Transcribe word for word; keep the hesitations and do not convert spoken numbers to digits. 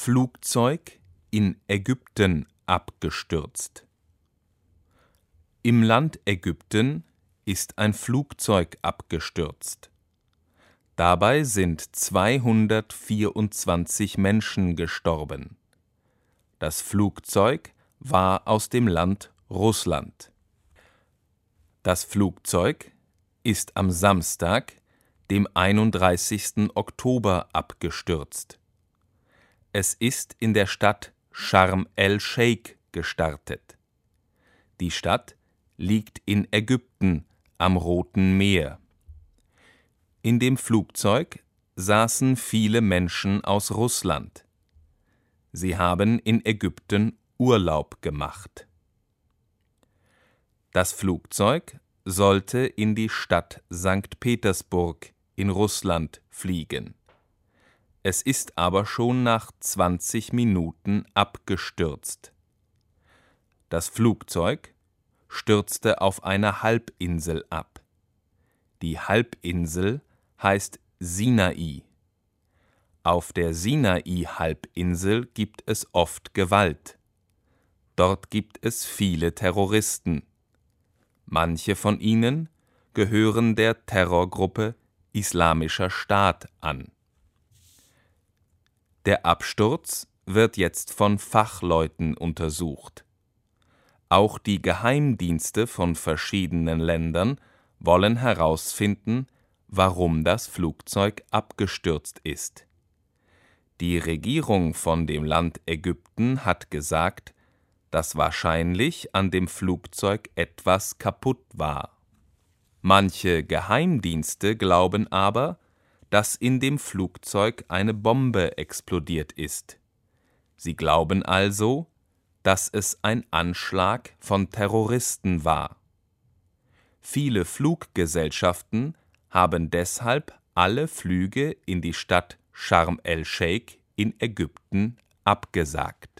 Flugzeug in Ägypten abgestürzt. Im Land Ägypten ist ein Flugzeug abgestürzt. Dabei sind zweihundertvierundzwanzig Menschen gestorben. Das Flugzeug war aus dem Land Russland. Das Flugzeug ist am Samstag, dem einunddreißigsten Oktober, abgestürzt. Es ist in der Stadt Scharm el-Scheich gestartet. Die Stadt liegt in Ägypten am Roten Meer. In dem Flugzeug saßen viele Menschen aus Russland. Sie haben in Ägypten Urlaub gemacht. Das Flugzeug sollte in die Stadt Sankt Petersburg in Russland fliegen. Es ist aber schon nach zwanzig Minuten abgestürzt. Das Flugzeug stürzte auf einer Halbinsel ab. Die Halbinsel heißt Sinai. Auf der Sinai-Halbinsel gibt es oft Gewalt. Dort gibt es viele Terroristen. Manche von ihnen gehören der Terrorgruppe Islamischer Staat an. Der Absturz wird jetzt von Fachleuten untersucht. Auch die Geheimdienste von verschiedenen Ländern wollen herausfinden, warum das Flugzeug abgestürzt ist. Die Regierung von dem Land Ägypten hat gesagt, dass wahrscheinlich an dem Flugzeug etwas kaputt war. Manche Geheimdienste glauben aber, dass in dem Flugzeug eine Bombe explodiert ist. Sie glauben also, dass es ein Anschlag von Terroristen war. Viele Fluggesellschaften haben deshalb alle Flüge in die Stadt Scharm el-Scheich in Ägypten abgesagt.